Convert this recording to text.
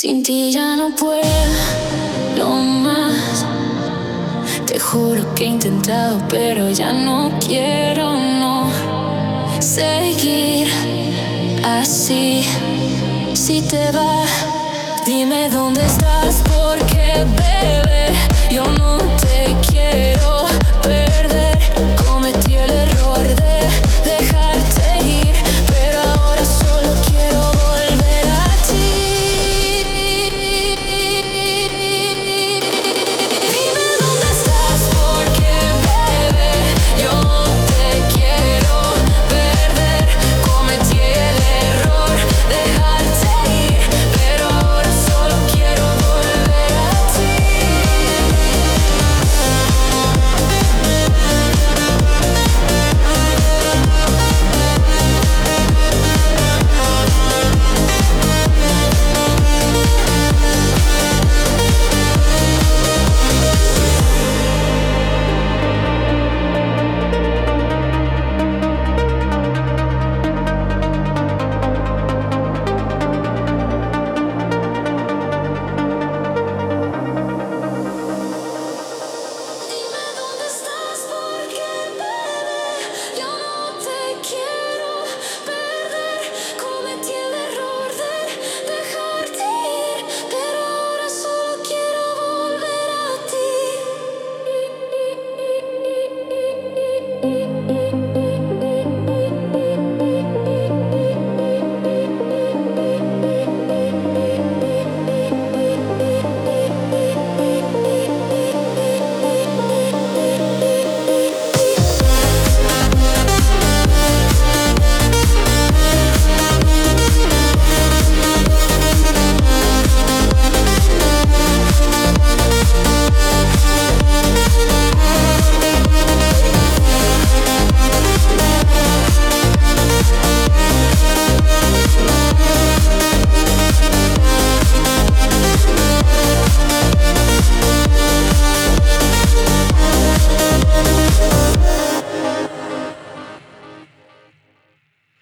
Sin ti ya no puedo más. Te juro que he intentado, pero ya no quiero, no seguir así. Si te vas, dime dónde estás, porque bebé, yo no te quiero perder.